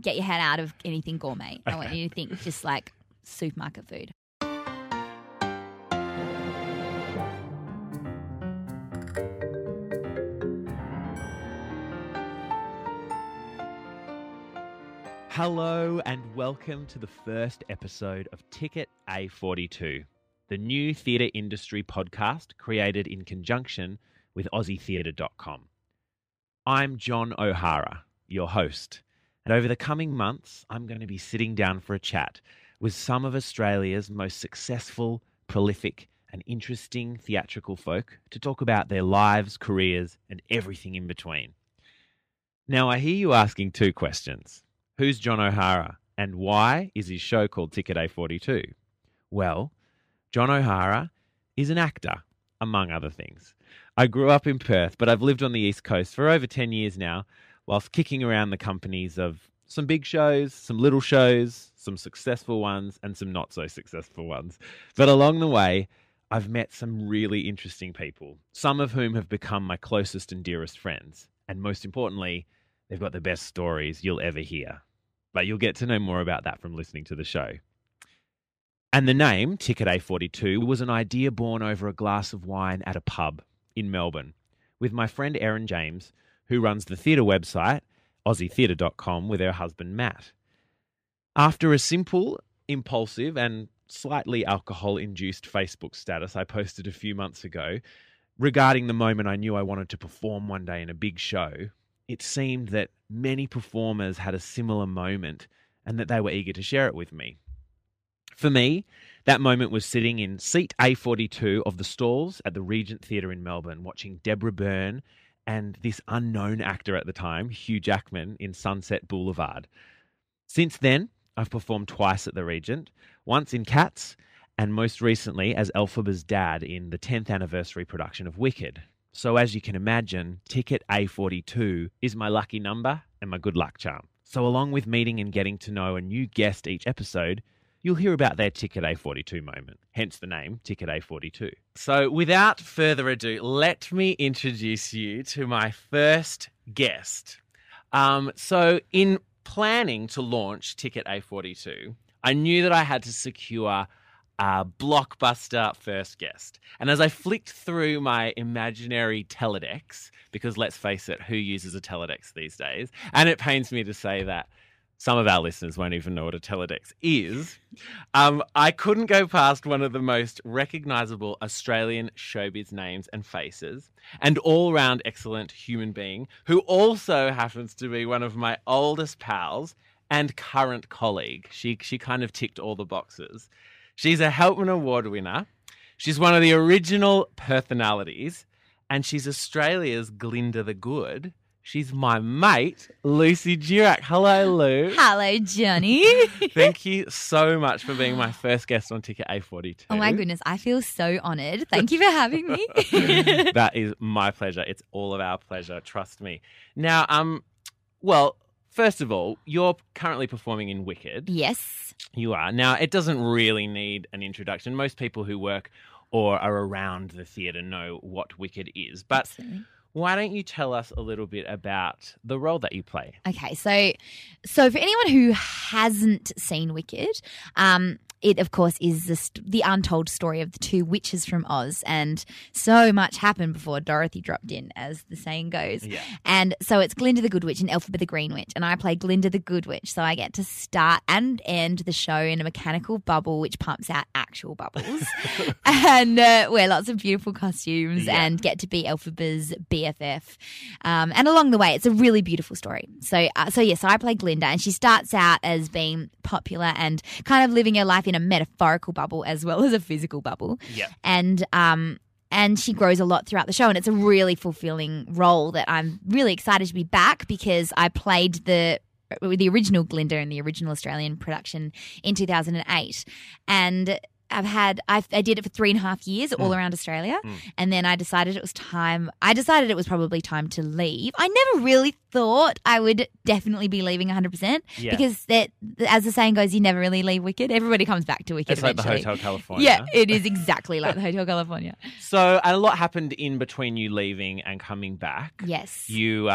get your head out of anything gourmet. I want you to think just like supermarket food. Hello and welcome to the first episode of Ticket A42, the new theatre industry podcast created in conjunction with AussieTheatre.com. I'm John O'Hara, your host, and over the coming months, I'm going to be sitting down for a chat with some of Australia's most successful, prolific, and interesting theatrical folk to talk about their lives, careers, and everything in between. Now, I hear you asking two questions. Who's John O'Hara, and why is his show called Ticket A42? Well, John O'Hara is an actor, among other things. I grew up in Perth, but I've lived on the East Coast for over 10 years now, whilst kicking around the companies of some big shows, some little shows, some successful ones, and some not so successful ones. But along the way, I've met some really interesting people, some of whom have become my closest and dearest friends. And most importantly, they've got the best stories you'll ever hear. But you'll get to know more about that from listening to the show. And the name, Ticket A42, was an idea born over a glass of wine at a pub in Melbourne with my friend Erin James, who runs the theatre website, AussieTheatre.com, with her husband Matt. After a simple, impulsive and slightly alcohol-induced Facebook status I posted a few months ago regarding the moment I knew I wanted to perform one day in a big show, it seemed that many performers had a similar moment and that they were eager to share it with me. For me, that moment was sitting in seat A42 of the stalls at the Regent Theatre in Melbourne, watching Deborah Byrne and this unknown actor at the time, Hugh Jackman, in Sunset Boulevard. Since then, I've performed twice at the Regent, once in Cats, and most recently as Elphaba's dad in the 10th anniversary production of Wicked. So as you can imagine, Ticket A42 is my lucky number and my good luck charm. So along with meeting and getting to know a new guest each episode, you'll hear about their Ticket A42 moment, hence the name Ticket A42. So without further ado, let me introduce you to my first guest. So in planning to launch Ticket A42, I knew that I had to secure a blockbuster first guest. And as I flicked through my imaginary Teledex, because let's face it, who uses a Teledex these days? And it pains me to say that some of our listeners won't even know what a Teledex is. I couldn't go past one of the most recognisable Australian showbiz names and faces, and all-round excellent human being, who also happens to be one of my oldest pals and current colleague. She kind of ticked all the boxes. She's a Helpman Award winner. She's one of the original personalities, and she's Australia's Glinda the Good. She's my mate, Lucy Durack. Hello, Lou. Hello, Johnny. Thank you so much for being my first guest on Ticket A42. Oh my goodness, I feel so honoured. Thank you for having me. That is my pleasure. It's all of our pleasure. Trust me. Now, well, first of all, you're currently performing in Wicked. Yes. You are. Now, it doesn't really need an introduction. Most people who work or are around the theatre know what Wicked is. But Absolutely. Why don't you tell us a little bit about the role that you play? Okay, so for anyone who hasn't seen Wicked, it, of course, is the untold story of the two witches from Oz, and so much happened before Dorothy dropped in, as the saying goes. Yeah. And so it's Glinda the Good Witch and Elphaba the Green Witch, and I play Glinda the Good Witch, so I get to start and end the show in a mechanical bubble which pumps out actual bubbles and wear lots of beautiful costumes and get to be Elphaba's BFF. And along the way, it's a really beautiful story. So I play Glinda, and she starts out as being popular and kind of living her life in a metaphorical bubble as well as a physical bubble. Yeah. And she grows a lot throughout the show, and it's a really fulfilling role that I'm really excited to be back, because I played the original Glinda in the original Australian production in 2008, and I did it for 3.5 years all around Australia, and then I decided it was time. I decided it was probably time to leave. I never really thought I would definitely be leaving 100%, because as the saying goes, you never really leave Wicked. Everybody comes back to Wicked. It's eventually. like the Hotel California. Yeah, it is exactly like the Hotel California. So a lot happened in between you leaving and coming back. Yes. You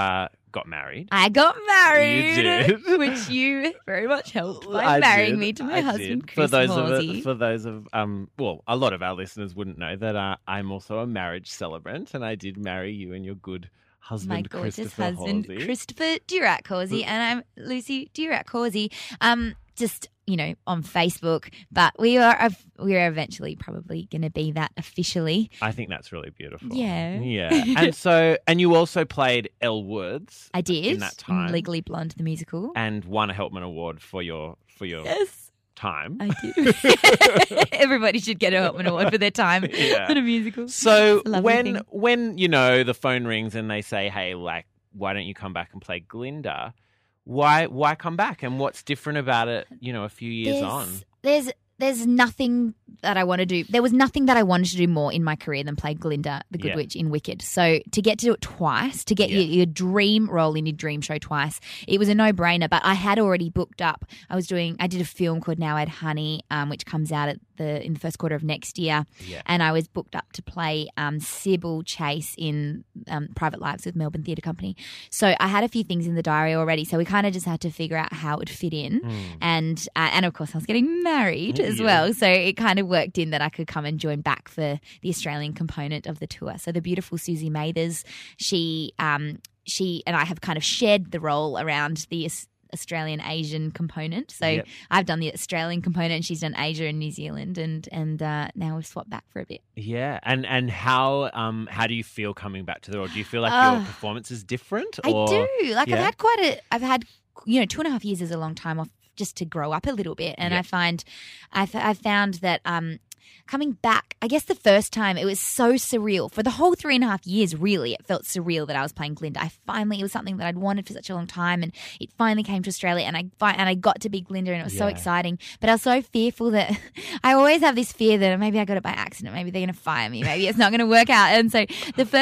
got married. I got married, You did. which you very much helped by I marrying did. me to my I husband, did. Chris Halsey. For those of well, a lot of our listeners wouldn't know that I'm also a marriage celebrant, and I did marry you and your good husband, My gorgeous Christopher husband, Halsey. Christopher Durack Halsey, and I'm Lucy Durack Halsey. Just on Facebook, but we are eventually probably going to be that officially. I think that's really beautiful. Yeah. And you also played Elle Woods. I did in that time, Legally Blonde the musical, and won a Helpman Award for your yes. time. I did. Everybody should get a Helpman Award for their time on a musical. So It's a lovely thing. when the phone rings and they say, "Hey, like, why don't you come back and play Glinda?" Why come back, and what's different about it? A few years on. There's nothing that I want to do. There was nothing that I wanted to do more in my career than play Glinda, the Good Witch in Wicked. So to get to do it twice, to get your dream role in your dream show twice, it was a no-brainer. But I had already booked up. I did a film called Now I Had Honey, which comes out in the first quarter of next year. Yeah. And I was booked up to play Sybil Chase in Private Lives with Melbourne Theatre Company. So I had a few things in the diary already. So we kind of just had to figure out how it would fit in. And of course I was getting married as well. So it kind of worked in that I could come and join back for the Australian component of the tour. So the beautiful Susie Mathers, she and I have kind of shared the role around the Australian Asian component. So I've done the Australian component and she's done Asia and New Zealand and now we've swapped back for a bit. Yeah. And how do you feel coming back to the role? Do you feel like your performance is different? Or? I do. I've had 2.5 years is a long time off just to grow up a little bit. And I found that coming back, I guess the first time it was so surreal. For the whole 3.5 years, really, it felt surreal that I was playing Glinda. It was something that I'd wanted for such a long time, and it finally came to Australia, and I got to be Glinda, and it was so exciting. But I was so fearful that I always have this fear that maybe I got it by accident, maybe they're going to fire me, maybe it's not going to work out. And so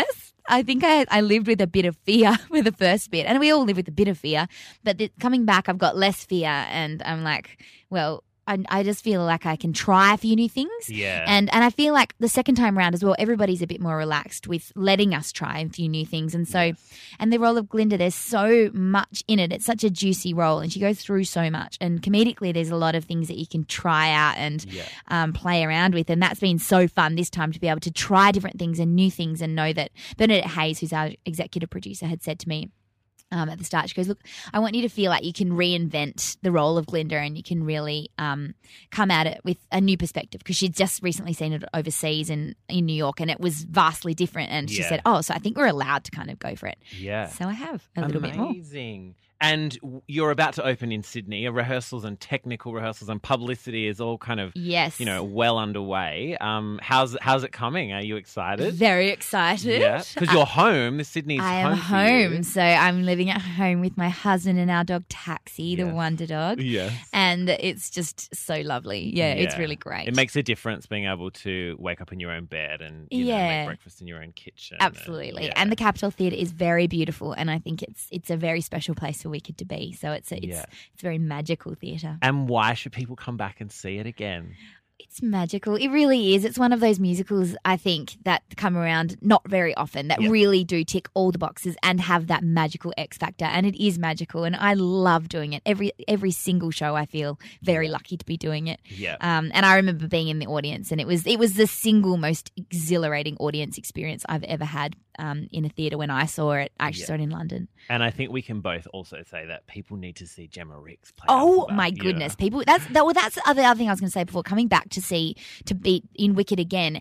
I think I lived with a bit of fear with the first bit, and we all live with a bit of fear. But coming back, I've got less fear, and I'm like, well, I just feel like I can try a few new things. Yeah. And I feel like the second time around as well, everybody's a bit more relaxed with letting us try a few new things. And so, and the role of Glinda, there's so much in it. It's such a juicy role, and she goes through so much. And comedically, there's a lot of things that you can try out and play around with. And that's been so fun this time to be able to try different things and new things, and know that Bernadette Hayes, who's our executive producer, had said to me, at the start, she goes, look, I want you to feel like you can reinvent the role of Glinda, and you can really come at it with a new perspective, because she'd just recently seen it overseas in New York, and it was vastly different. And she said, so I think we're allowed to kind of go for it. Yeah. So I have a little bit more. Amazing. And you're about to open in Sydney. Rehearsals and technical rehearsals and publicity is all kind of well underway. How's it coming? Are you excited? Very excited. Yeah, because you're home. Sydney's home. I am home, so I'm living at home with my husband and our dog Taxi, the Wonder Dog. Yes, and it's just so lovely. Yeah, it's really great. It makes a difference being able to wake up in your own bed and make breakfast in your own kitchen. Absolutely, and the Capitol Theatre is very beautiful, and I think it's a very special place for Wicked to be. So it's very magical theatre. And why should people come back and see it again? It's magical. It really is. It's one of those musicals, I think, that come around not very often, that really do tick all the boxes and have that magical X factor. And it is magical, and I love doing it. Every single show, I feel very lucky to be doing it. Yeah. And I remember being in the audience, and it was the single most exhilarating audience experience I've ever had in a theatre when I saw it. I actually saw it in London. And I think we can both also say that people need to see Gemma Rix play. Oh my goodness, people! That's the other thing I was going to say before coming back to be in Wicked again.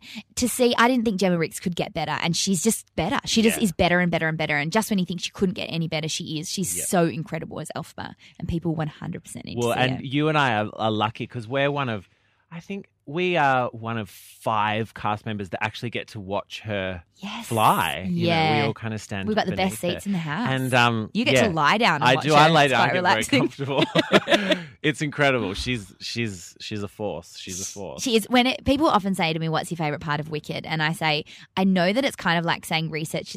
I didn't think Gemma Rix could get better, and she's just better. She just is better and better and better. And just when you think she couldn't get any better, she is. She's so incredible as Elphaba, and people 100% need to see and her. You and I are lucky because we're one of. I think we are one of 5 cast members that actually get to watch her fly. We all kind of stand. We've got the best seats in the house, and you get to lie down. And watch her. I lay down. I get very comfortable. It's incredible. She's a force. She's a force. She is. People often say to me, "What's your favorite part of Wicked?" And I say, I know that it's kind of like saying recess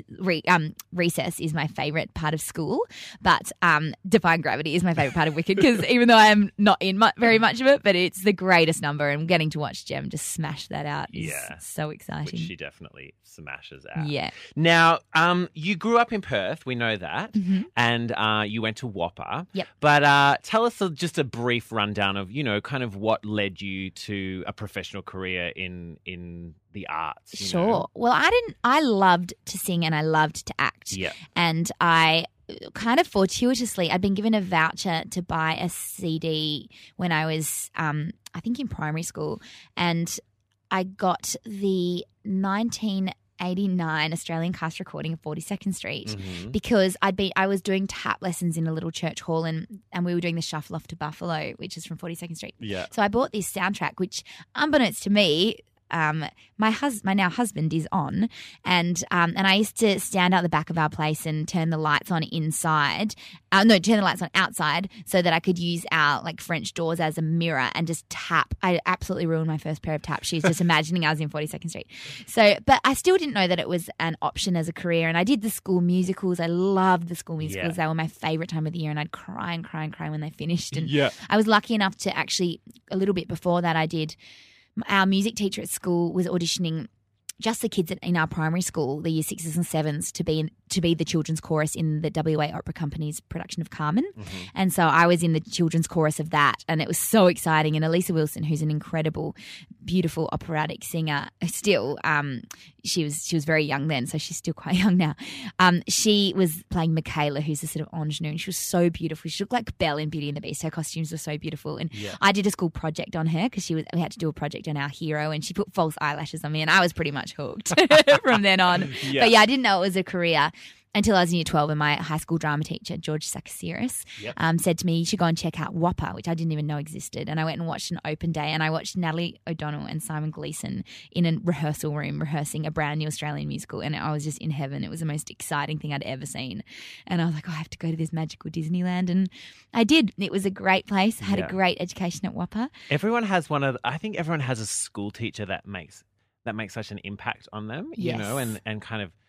is my favorite part of school, but Defying Gravity is my favorite part of Wicked, because even though I am not in very much of it, but it's the greatest number, and getting to watch Gem just smash that out is so exciting. Which she definitely smashes out. Yeah. Now, you grew up in Perth, we know that, Mm-hmm. and you went to Whopper. Yep. But tell us just a brief rundown of, kind of what led you to a professional career in the arts. Sure. Well, I loved to sing and I loved to act. Yeah. And I kind of fortuitously, I'd been given a voucher to buy a CD when I was, I think in primary school, and I got the 1989 Australian cast recording of 42nd Street Mm-hmm. because I was doing tap lessons in a little church hall and we were doing the Shuffle Off to Buffalo, which is from 42nd Street. Yeah. So I bought this soundtrack, which unbeknownst to me, my now husband is on, and I used to stand out the back of our place and turn the lights on inside. Turn the lights on outside so that I could use our French doors as a mirror and just tap. I absolutely ruined my first pair of tap shoes just imagining I was in 42nd Street. So, but I still didn't know that it was an option as a career. And I did the school musicals. I loved the school musicals. Yeah. They were my favorite time of the year, and I'd cry and cry and cry when they finished. And Yeah. I was lucky enough to actually, a little bit before that, our music teacher at school was auditioning just the kids in our primary school, the year 6s and 7s, to be the children's chorus in the WA Opera Company's production of Carmen. Mm-hmm. And so I was in the children's chorus of that, and it was so exciting. And Elisa Wilson, who's an incredible, beautiful operatic singer, still, she was very young then, so she's still quite young now. She was playing Michaela, who's a sort of ingenue, and she was so beautiful. She looked like Belle in Beauty and the Beast. Her costumes were so beautiful. And I did a school project on her because we had to do a project on our hero, and she put false eyelashes on me, and I was pretty much hooked from then on. Yeah. But I didn't know it was a career until I was in year 12, and my high school drama teacher, George Sakasiris, said to me, you should go and check out Whopper, which I didn't even know existed. And I went and watched an open day, and I watched Natalie O'Donnell and Simon Gleeson in a rehearsal room rehearsing a brand new Australian musical, and I was just in heaven. It was the most exciting thing I'd ever seen. And I was like, I have to go to this magical Disneyland. And I did. It was a great place. I had a great education at Whopper. Everyone has I think everyone has a school teacher that makes such an impact on them, and kind of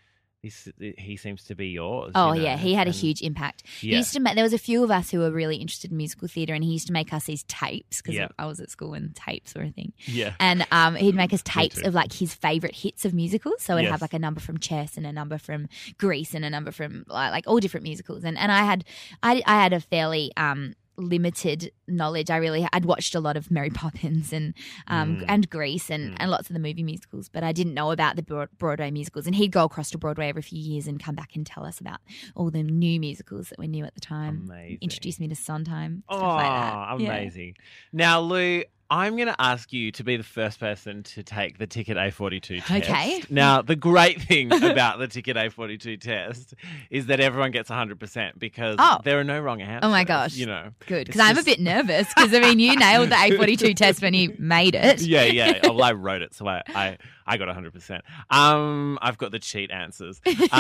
he seems to be yours. Oh, yeah. He had a huge impact. Yeah. He used to there was a few of us who were really interested in musical theatre, and he used to make us these tapes because I was at school when tapes were a thing. Yeah. And he'd make us tapes of his favourite hits of musicals. So it'd have a number from Chess and a number from Grease and a number from all different musicals. And I had a fairly limited knowledge. I'd watched a lot of Mary Poppins and Grease and lots of the movie musicals, but I didn't know about the Broadway musicals. And he'd go across to Broadway every few years and come back and tell us about all the new musicals that we knew at the time. Amazing. Introduce me to Sondheim, stuff Oh, like that. amazing. Now, Lou, I'm going to ask you to be the first person to take the Ticket A42 test. Okay. Now, the great thing about the Ticket A42 test is that everyone gets 100% because there are no wrong answers. Oh, my gosh. Good, because I'm a bit nervous because, you nailed the A42 test when you made it. Yeah. Well, I wrote it, so I got 100%. I've got the cheat answers.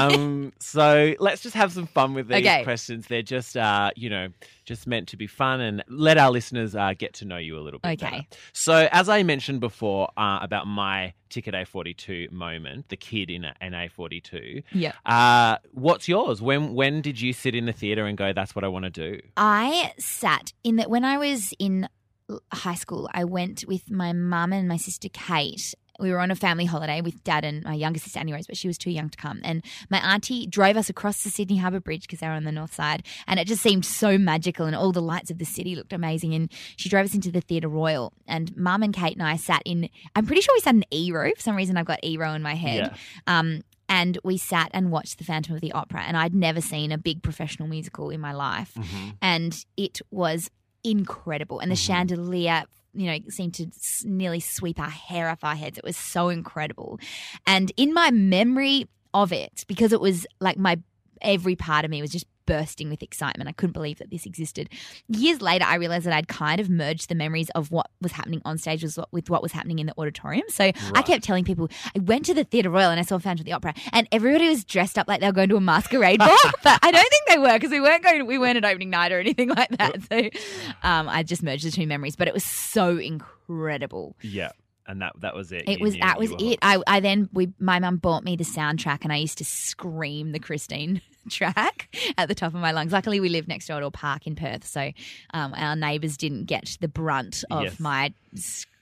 So let's just have some fun with these questions. They're just, just meant to be fun and let our listeners get to know you a little bit better. So as I mentioned before about my Ticket A42 moment, the kid in an A42. Yeah. What's yours? When did you sit in the theatre and go, that's what I want to do? I sat in that when I was in high school, I went with my mum and my sister Kate. We were on a family holiday with Dad and my younger sister Annie Rose, but she was too young to come. And my auntie drove us across the Sydney Harbour Bridge because they were on the north side, and it just seemed so magical and all the lights of the city looked amazing. And she drove us into the Theatre Royal, and Mum and Kate and I sat in, I'm pretty sure we sat in E row. For some reason I've got E row in my head. Yeah. And we sat and watched The Phantom of the Opera, and I'd never seen a big professional musical in my life. Mm-hmm. And it was incredible. And the chandelier seemed to nearly sweep our hair off our heads. It was so incredible. And in my memory of it, because it was every part of me was just bursting with excitement. I couldn't believe that this existed. Years later, I realized that I'd kind of merged the memories of what was happening on stage with what was happening in the auditorium. So I kept telling people, I went to the Theatre Royal and I saw Phantom of the Opera, and everybody was dressed up like they were going to a masquerade ball. But I don't think they were, because we weren't at opening night or anything like that. So I just merged the two memories, but it was so incredible. Yeah. And that was it. That was it. My mum bought me the soundtrack, and I used to scream the Christine track at the top of my lungs. Luckily, we lived next door to a park in Perth, so our neighbours didn't get the brunt of my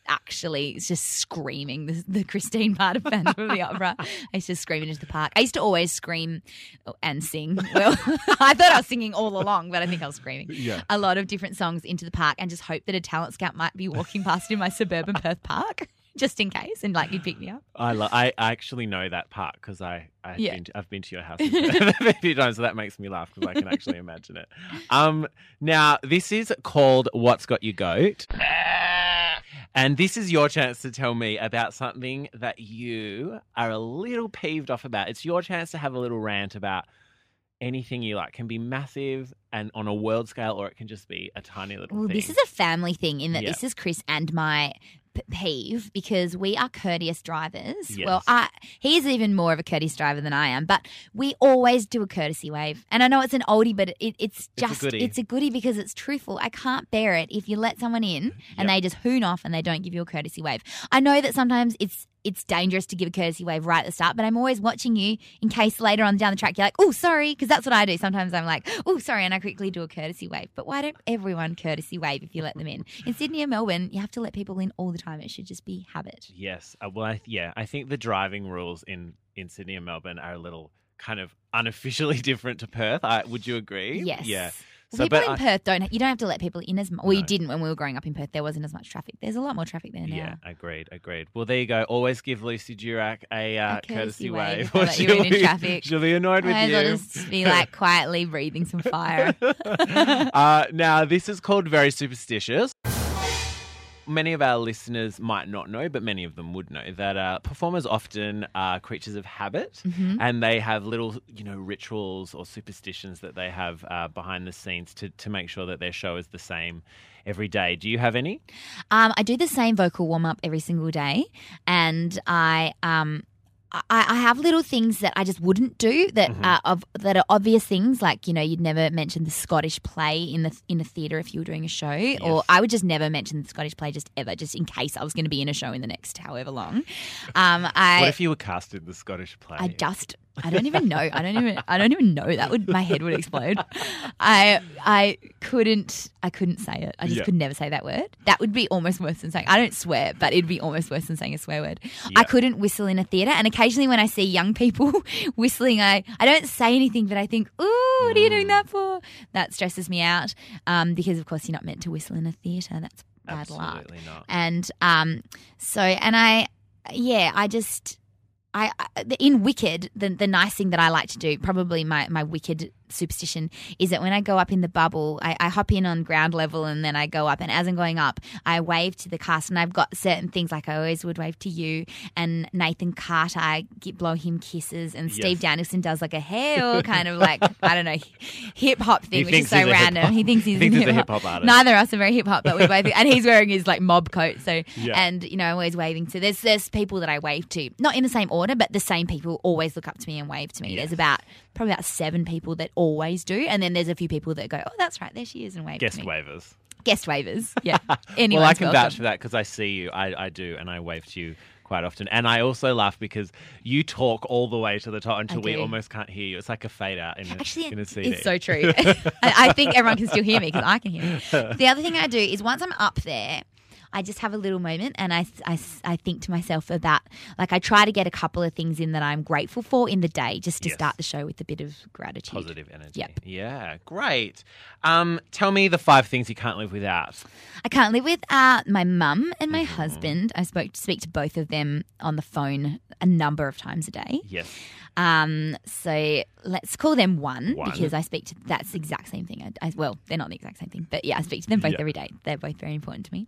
actually just screaming the Christine part of Phantom of the Opera. I used to scream into the park. I used to always scream and sing. Well, I thought I was singing all along, but I think I was screaming a lot of different songs into the park and just hope that a talent scout might be walking past in my suburban Perth park. Just in case, and like you'd pick me up. I actually know that park because I've been to your house a few times, so that makes me laugh because I can actually imagine it. Now this is called What's Got Your Goat, and this is your chance to tell me about something that you are a little peeved off about. It's your chance to have a little rant about anything you like. It can be massive and on a world scale, or it can just be a tiny little thing. This is a family thing in that this is Chris and my peeve because we are courteous drivers. Yes. Well, he's even more of a courteous driver than I am, but we always do a courtesy wave. And I know it's an oldie, but it's a goodie because it's truthful. I can't bear it if you let someone in and they just hoon off and they don't give you a courtesy wave. I know that sometimes it's dangerous to give a courtesy wave right at the start, but I'm always watching you in case later on down the track you're like, oh, sorry, because that's what I do. Sometimes I'm like, oh, sorry, and I quickly do a courtesy wave. But why don't everyone courtesy wave if you let them in? In Sydney and Melbourne, you have to let people in all the time. It should just be habit. Yes. I think the driving rules in Sydney and Melbourne are a little kind of unofficially different to Perth. Would you agree? Yes. Yeah. So, people in Perth you don't have to let people in as much. Well, you didn't when we were growing up in Perth. There wasn't as much traffic. There's a lot more traffic there now. Yeah, agreed. Well, there you go. Always give Lucy Durack a courtesy wave. Or she'll in traffic. She'll be annoyed with you. I'll just be like quietly breathing some fire. Now, this is called Very Superstitious. Many of our listeners might not know, but many of them would know that performers often are creatures of habit, and they have little, rituals or superstitions that they have behind the scenes to make sure that their show is the same every day. Do you have any? I do the same vocal warm up every single day, and I have little things that I just wouldn't do that that are obvious things, like you'd never mention the Scottish play in a theatre if you were doing a show, or I would just never mention the Scottish play just ever, just in case I was going to be in a show in the next however long. What if you were cast in the Scottish play? I don't even know. I don't even know. My head would explode. I couldn't say it. I just could never say that word. That would be almost worse than saying. I don't swear, but it'd be almost worse than saying a swear word. I couldn't whistle in a theatre, and occasionally when I see young people whistling, I don't say anything, but I think, ooh, what are you doing that for? That stresses me out because of course you're not meant to whistle in a theatre. That's bad luck. Absolutely not. And in Wicked, the nice thing that I like to do, probably my Wicked superstition, is that when I go up in the bubble, I hop in on ground level and then I go up, and as I'm going up, I wave to the cast, and I've got certain things like I always would wave to you and Nathan Carter, I blow him kisses, and Steve Danielson does like a hail kind of like, I don't know, hip hop thing, which is so random. He thinks he's a hip hop artist. Neither of us are very hip hop, but we both, and he's wearing his like mob coat. So, and I'm always waving to, there's people that I wave to, not in the same order, but the same people always look up to me and wave to me. There's probably about 7 people that always do, and then there's a few people that go, oh, that's right, there she is, and wave to me. Guest waivers, yeah. Well, I can vouch for that because I see you. I do, and I wave to you quite often. And I also laugh because you talk all the way to the top until we almost can't hear you. It's like a fade out in a CD. It's so true. I think everyone can still hear me because I can hear you. The other thing I do is once I'm up there, I just have a little moment and I think to myself about, like, I try to get a couple of things in that I'm grateful for in the day just to start the show with a bit of gratitude. Positive energy. Yep. Yeah, great. Tell me the 5 things you can't live without. I can't live without my mum and my husband. I speak to both of them on the phone a number of times a day. Yes. So let's call them one because I speak to, that's the exact same thing. Well, they're not the exact same thing, but yeah, I speak to them both every day. They're both very important to me.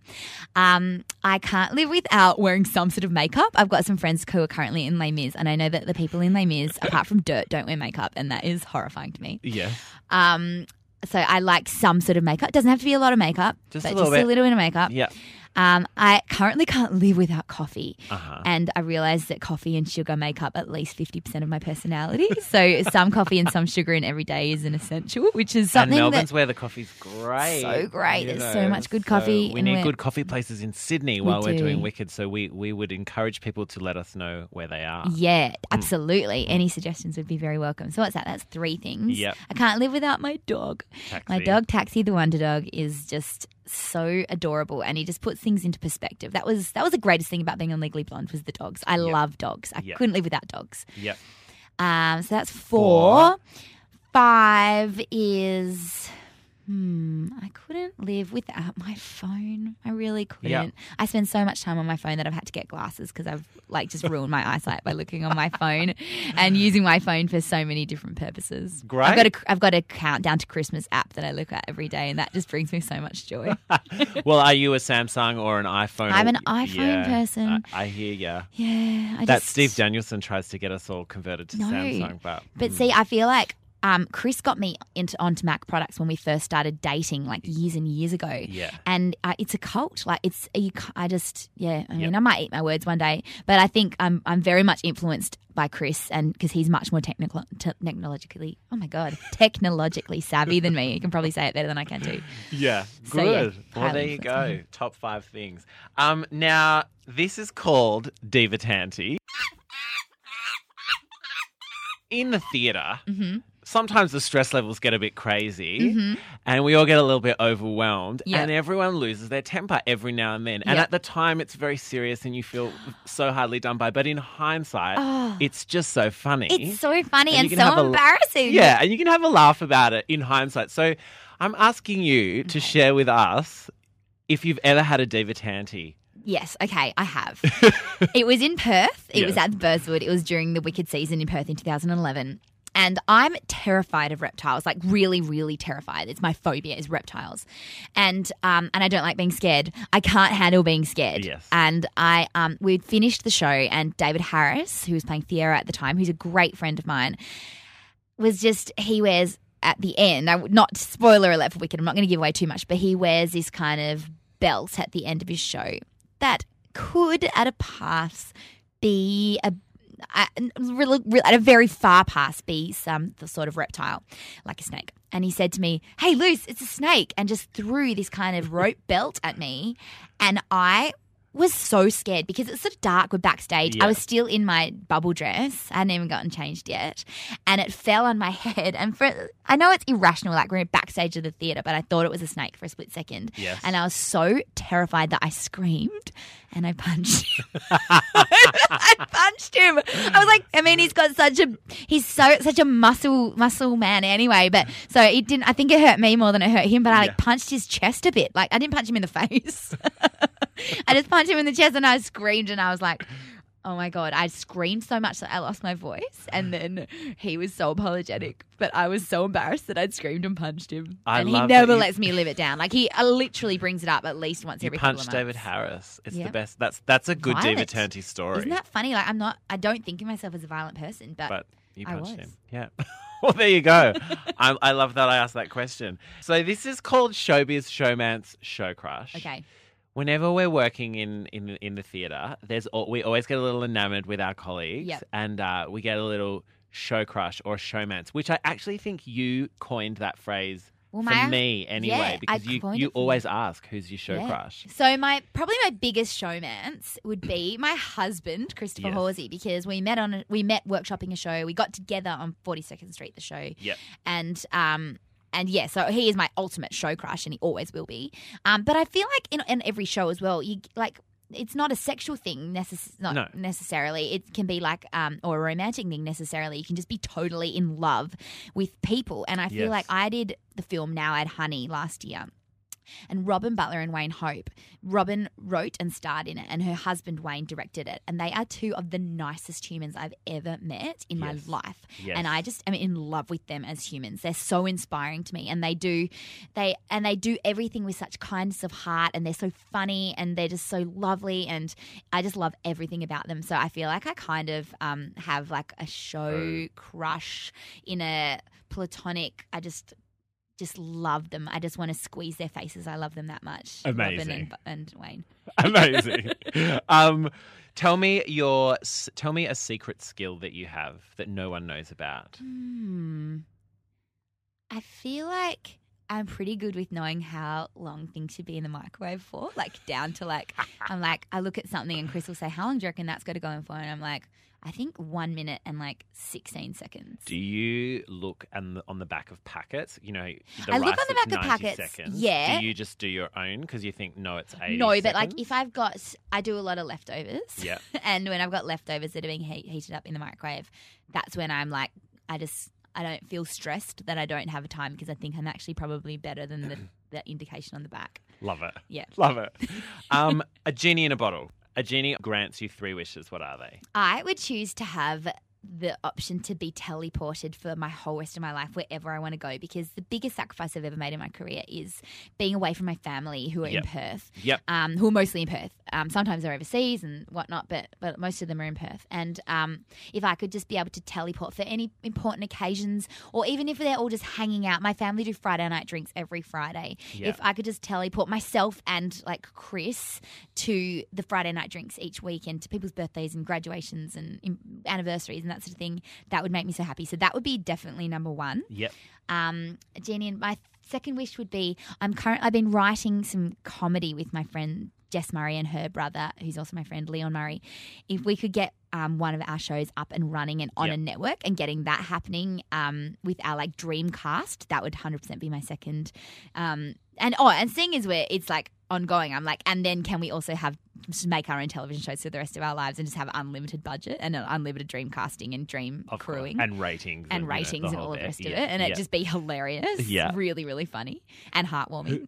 I can't live without wearing some sort of makeup. I've got some friends who are currently in Les Mis, and I know that the people in Les Mis, apart from dirt, don't wear makeup, and that is horrifying to me. Yes. So I like some sort of makeup. It doesn't have to be a lot of makeup, but just a little bit of makeup. Yeah. I currently can't live without coffee, and I realise that coffee and sugar make up at least 50% of my personality. So some coffee and some sugar in every day is an essential, which is something. And Melbourne's where the coffee's great, so great. There's so much good coffee. We need good coffee places in Sydney while we're doing Wicked. So we would encourage people to let us know where they are. Yeah, absolutely. Any suggestions would be very welcome. So what's that? That's 3 things. Yep. I can't live without my dog. Taxi. My dog Taxi, the Wonder Dog, is just so adorable, and he just puts things into perspective. That was the greatest thing about being on Legally Blonde was the dogs. I love dogs. I couldn't live without dogs. Yep. So that's 4. 5 is I couldn't live without my phone. I really couldn't. Yep. I spend so much time on my phone that I've had to get glasses because I've just ruined my eyesight by looking on my phone and using my phone for so many different purposes. Great. I've got a countdown to Christmas app that I look at every day, and that just brings me so much joy. Well, are you a Samsung or an iPhone? I'm an iPhone person. I hear ya. Yeah. Steve Danielson tries to get us all converted to Samsung. But see, I feel like Chris got me onto Mac products when we first started dating, like years and years ago. Yeah. And it's a cult. Like I mean, I might eat my words one day, but I think I'm very much influenced by Chris, and because he's much more technologically savvy than me. He can probably say it better than I can too. Yeah. So, Good. yeah, Well, there you go. Top 5 things. Now, this is called Divatanti. In the theatre, sometimes the stress levels get a bit crazy and we all get a little bit overwhelmed and everyone loses their temper every now and then. And at the time, it's very serious and you feel so hardly done by. But in hindsight, it's just so funny. It's so funny and so embarrassing. Yeah, and you can have a laugh about it in hindsight. So I'm asking you to share with us if you've ever had a divatanti. Yes, okay, I have. It was in Perth. It was at the Burswood. It was during the Wicked season in Perth in 2011. And I'm terrified of reptiles, like really, really terrified. It's my phobia is reptiles. And I don't like being scared. I can't handle being scared. Yes. And we'd finished the show, and David Harris, who was playing Fiera at the time, who's a great friend of mine, he wears at the end, not spoiler alert for Wicked, I'm not going to give away too much, but he wears this kind of belt at the end of his show that could, at a pass, be at a very far pass, be the sort of reptile, like a snake. And he said to me, "Hey, Luce, it's a snake," and just threw this kind of rope belt at me. And I was so scared because it's sort of dark. We're backstage. Yeah. I was still in my bubble dress. I hadn't even gotten changed yet. And it fell on my head. And I know it's irrational, like we're backstage of the theatre, but I thought it was a snake for a split second. Yes. And I was so terrified that I screamed and I punched him. I punched him. I was like, I mean, he's such a muscle man anyway. But so it didn't, I think it hurt me more than it hurt him, but I punched his chest a bit. Like I didn't punch him in the face. I just punched him in the chest and I screamed and I was like, oh my God, I screamed so much that I lost my voice. And then he was so apologetic, but I was so embarrassed that I'd screamed and punched him. And he never lets me live it down. Like he literally brings it up at least once every couple of months. You punched David Harris. It's the best. That's a good divatanti story. Isn't that funny? Like I don't think of myself as a violent person, but you punched him. Yeah. Well, there you go. I love that I asked that question. So this is called Showbiz Showmance Show Crush. Okay. Whenever we're working in the theatre, we always get a little enamored with our colleagues, and we get a little show crush or showmance, which I actually think you coined that phrase for me anyway, because you always ask who's your show crush. So probably my biggest showmance would be my husband, Christopher Horsey, because we met workshopping a show. We got together on 42nd Street, the show. Yep. And yeah, so he is my ultimate show crush, and he always will be. But I feel like in every show as well, it's not a sexual thing necessarily. It can be like or a romantic thing necessarily. You can just be totally in love with people. And I feel like I did the film Now Add Honey last year. And Robin Butler and Wayne Hope. Robin wrote and starred in it, and her husband Wayne directed it. And they are two of the nicest humans I've ever met in my life. Yes. And I just am in love with them as humans. They're so inspiring to me, and they do everything with such kindness of heart, and they're so funny, and they're just so lovely, and I just love everything about them. So I feel like I kind of have like a show crush in a platonic. I just love them. I just want to squeeze their faces. I love them that much. Amazing. Robin and Wayne. Amazing. Tell me a secret skill that you have that no one knows about. I feel like I'm pretty good with knowing how long things should be in the microwave for, like down to like, I look at something and Chris will say, "How long do you reckon that's got to go in for?" And I'm like, I think 1 minute and like 16 seconds. Do you look on the back of packets? You know, the I rice look on the that's back of 90 packets, seconds. yeah. Do you just do your own because you think, no, it's 80 No, but seconds? like if I've got, I do a lot of leftovers. Yeah. And when I've got leftovers that are being heated up in the microwave, that's when I'm like, I don't feel stressed that I don't have a time because I think I'm actually probably better than the indication on the back. Love it. Yeah. Love it. A genie in a bottle. A genie grants you 3 wishes. What are they? I would choose to have the option to be teleported for my whole rest of my life wherever I want to go, because the biggest sacrifice I've ever made in my career is being away from my family who are in Perth, who are mostly in Perth. Sometimes they're overseas and whatnot, but most of them are in Perth. And if I could just be able to teleport for any important occasions, or even if they're all just hanging out, my family do Friday night drinks every Friday. If I could just teleport myself and like Chris to the Friday night drinks each weekend, to people's birthdays and graduations and anniversaries and that sort of thing, that would make me so happy. So that would be definitely number one. Yep. Jenny, and my second wish would be I've been writing some comedy with my friend Jess Murray and her brother, who's also my friend Leon Murray. If we could get one of our shows up and running and on a network and getting that happening with our like dream cast, that would 100% be my second. And seeing as where it's like ongoing, I'm like, and then can we also just make our own television shows for the rest of our lives and just have unlimited budget and an unlimited dream casting and dream crewing and ratings and ratings and all the rest of it, and it just be hilarious, really, really funny and heartwarming.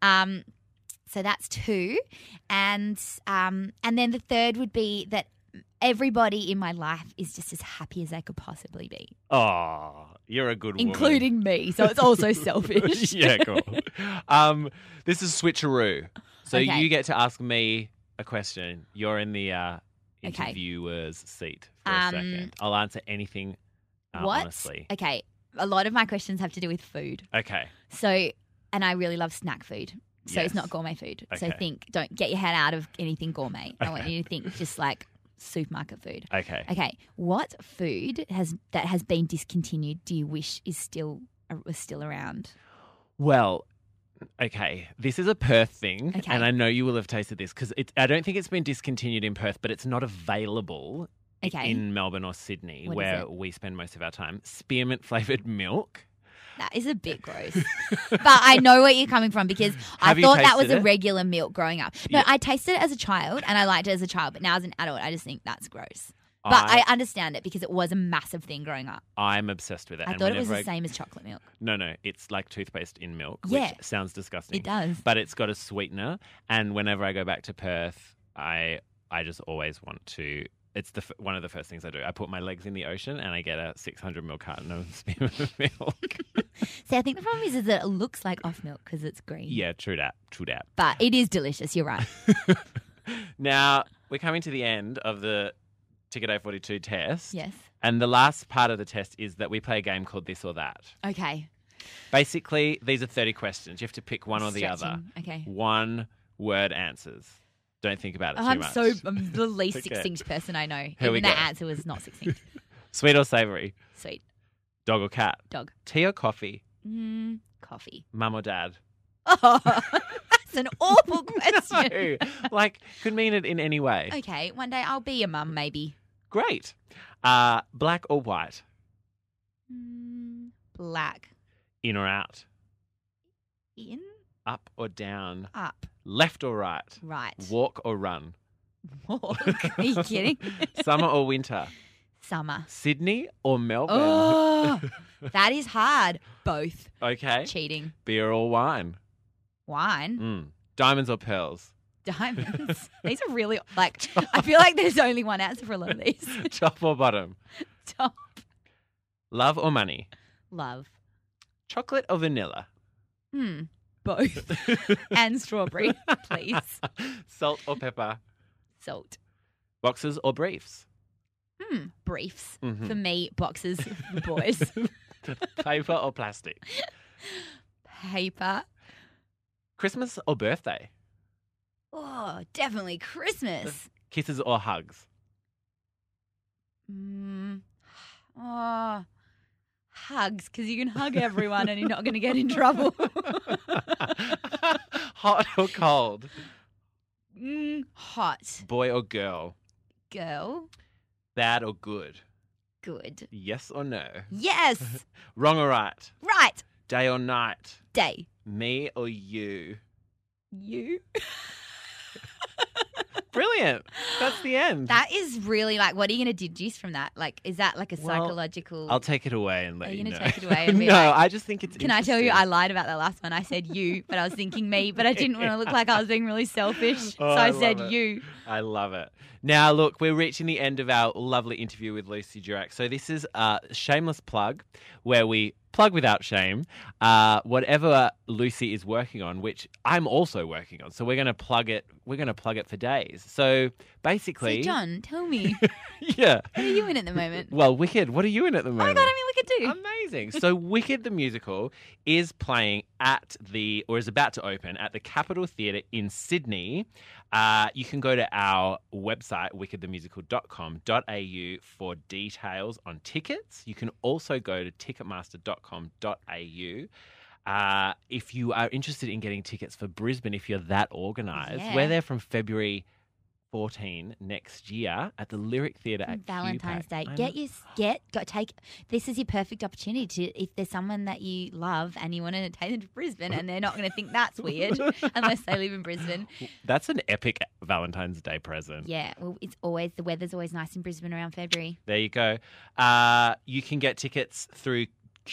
So that's 2, and then the third would be that everybody in my life is just as happy as they could possibly be. Oh, you're a good woman. Including me, so it's also selfish. Yeah, cool. This is Switcheroo. So you get to ask me a question. You're in the interviewer's seat for a second. I'll answer anything honestly. Okay, a lot of my questions have to do with food. Okay. So, and I really love snack food. So it's not gourmet food. Okay. So don't get your head out of anything gourmet. I want you to think just like supermarket food. Okay. What food that has been discontinued do you wish was still around? Well, okay, this is a Perth thing, and I know you will have tasted this because I don't think it's been discontinued in Perth, but it's not available in Melbourne or Sydney, where we spend most of our time. Spearmint flavoured milk. That is a bit gross. But I know where you're coming from because I thought that was a regular milk growing up. No, I tasted it as a child and I liked it as a child, but now as an adult, I just think that's gross. But I understand it because it was a massive thing growing up. I'm obsessed with it. I thought it was the same as chocolate milk. No, it's like toothpaste in milk, which sounds disgusting. It does. But it's got a sweetener, and whenever I go back to Perth, I just always want to... It's one of the first things I do. I put my legs in the ocean and I get a 600 ml carton of spearmint milk. See, I think the problem is that it looks like off milk because it's green. Yeah, true that. But it is delicious. You're right. Now, we're coming to the end of the Ticket A42 test. Yes. And the last part of the test is that we play a game called This or That. Okay. Basically, these are 30 questions. You have to pick one or the other. Okay. 1-word answers. Don't think about it too much. I'm the least succinct person I know. Here Even that answer was not succinct. Sweet or savoury? Sweet. Dog or cat? Dog. Tea or coffee? Coffee. Mum or dad? Oh, that's an awful question. No, could mean it in any way. Okay, one day I'll be a mum, maybe. Great. Black or white? Black. In or out? In. Up or down? Up. Left or right? Right. Walk or run? Walk. Are you kidding? Summer or winter? Summer. Sydney or Melbourne? Oh, that is hard. Both. Okay. Cheating. Beer or wine? Wine. Diamonds or pearls? Diamonds. These are really I feel like there's only one answer for a lot of these. Top or bottom? Top. Love or money? Love. Chocolate or vanilla? Both. And strawberry, please. Salt or pepper? Salt. Boxers or briefs? Briefs. For me, boxes for boys. Paper or plastic? Paper. Christmas or birthday? Oh, definitely Christmas. Kisses or hugs? Hugs, because you can hug everyone and you're not going to get in trouble. Hot or cold? Hot. Boy or girl? Girl. Bad or good? Good. Yes or no? Yes. Wrong or right? Right. Day or night? Day. Me or you? You. Brilliant. That's the end. That is really like, what are you going to deduce from that? Like, is that like a Well, psychological? I'll take it away and let Are you you gonna know. take it away and be no, like, I just think it's Can I tell you, I interesting. lied about that last one. I said you, but I was thinking me, but I didn't want to look like I was being really selfish. So I I love said it. you. I love it. Now, look, we're reaching the end of our lovely interview with Lucy Durack. So this is a shameless plug where we plug without shame whatever Lucy is working on, which I'm also working on. So we're going to plug it. We're going to plug it for days. So basically, So John, tell me, yeah. what are you in at the moment? Well, Wicked, what are you in at the Oh my moment? God, I mean, we could do. Amazing. So Wicked the musical is playing is about to open at the Capitol Theatre in Sydney. You can go to our website, wickedthemusical.com.au for details on tickets. You can also go to ticketmaster.com.au. If you are interested in getting tickets for Brisbane, if you're that organised, Yeah. we're there from February 14 next year at the Lyric Theatre at Valentine's Day. QPAC. Take. This is your perfect opportunity to, if there's someone that you love and you want to take them to Brisbane, and they're not going to think that's weird unless they live in Brisbane. That's an epic Valentine's Day present. Yeah, well, the weather's always nice in Brisbane around February. There you go. You can get tickets through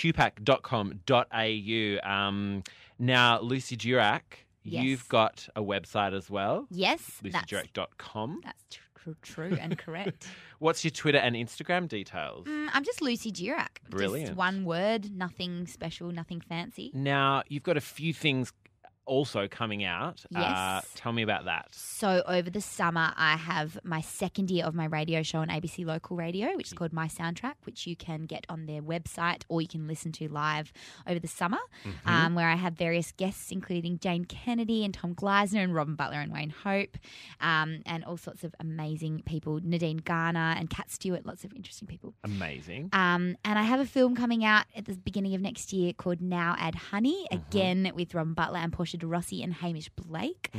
qpac.com.au. Now, Lucy Durack, Yes. you've got a website as well. Yes, LucyDurack.com. that's true and correct. What's your Twitter and Instagram details? I'm just Lucy Durack. Brilliant. Just one word, nothing special, nothing fancy. Now, you've got a few things also coming out. Yes. Tell me about that. So over the summer, I have my second year of my radio show on ABC Local Radio, which is called My Soundtrack, which you can get on their website or you can listen to live over the summer, where I have various guests, including Jane Kennedy and Tom Gleisner and Robin Butler and Wayne Hope, and all sorts of amazing people, Nadine Garner and Kat Stewart, lots of interesting people. Amazing. And I have a film coming out at the beginning of next year called Now Add Honey, again with Robin Butler and Portia de Rossi and Hamish Blake.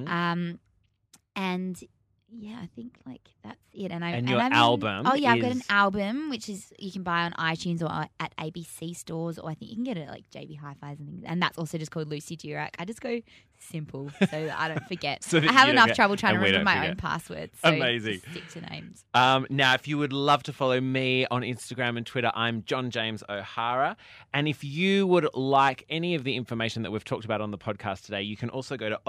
And yeah, I think like that's it. And your album I've got an is- album which is you can buy on iTunes or at ABC stores, or I think you can get it at like JB Hi-Fi's and things. And that's also just called Lucy Durack. I just go simple so that I don't forget. So that I have you don't enough get- trouble trying to and we remember don't my own forget. passwords. So Amazing. just stick to names. Now, if you would love to follow me on Instagram and Twitter, I'm John James O'Hara. And if you would like any of the information that we've talked about on the podcast today, you can also go to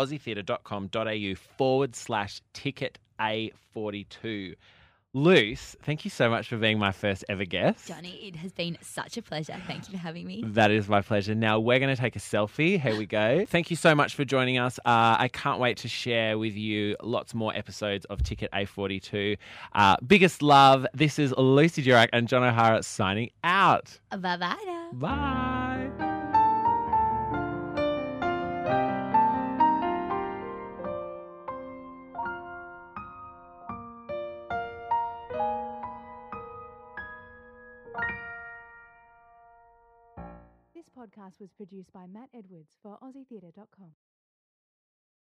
aussietheatre.com.au/ticket A42. Luce, thank you so much for being my first ever guest. Johnny, it has been such a pleasure. Thank you for having me. That is my pleasure. Now we're going to take a selfie. Here we go. Thank you so much for joining us. I can't wait to share with you lots more episodes of Ticket A42. Biggest love. This is Lucy Durack and John O'Hara signing out. Bye-bye now. Bye. This podcast was produced by Matt Edwards for AussieTheatre.com.